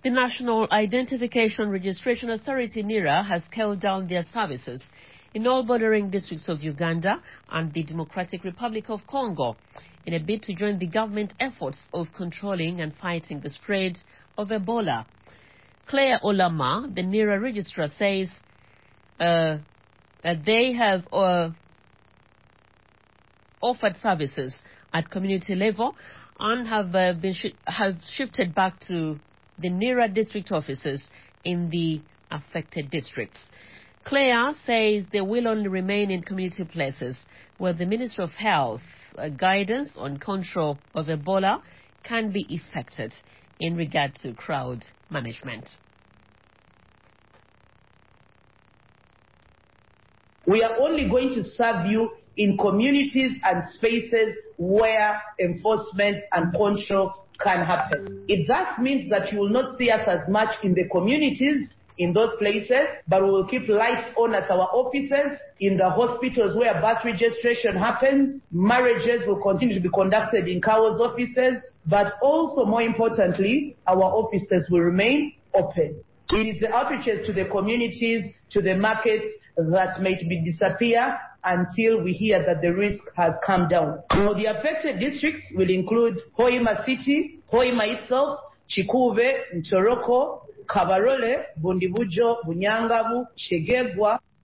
The National Identification Registration Authority, NIRA, has scaled down their services in all bordering districts of Uganda and the Democratic Republic of Congo in a bid to join the government efforts of controlling and fighting the spread of Ebola. Claire Olama, the NIRA registrar, says they have offered services at community level and have shifted back to the NIRA district offices in the affected districts. Claire says they will only remain in community places where the Ministry of Health guidance on control of Ebola can be effected in regard to crowd management. We are only going to serve you in communities and spaces where enforcement and control can happen. It thus means that you will not see us as much in the communities in those places, but we will keep lights on at our offices, in the hospitals where birth registration happens. Marriages will continue to be conducted in CAWO's offices, but also more importantly, our offices will remain open. It is the outreaches to the communities, to the markets that may disappear until we hear that the risk has come down. Now, the affected districts will include Hoima City, Hoima itself, Chikuve, Ntoroko, Kabarole, Bundibujo, Bunyangabu, Shegegwa,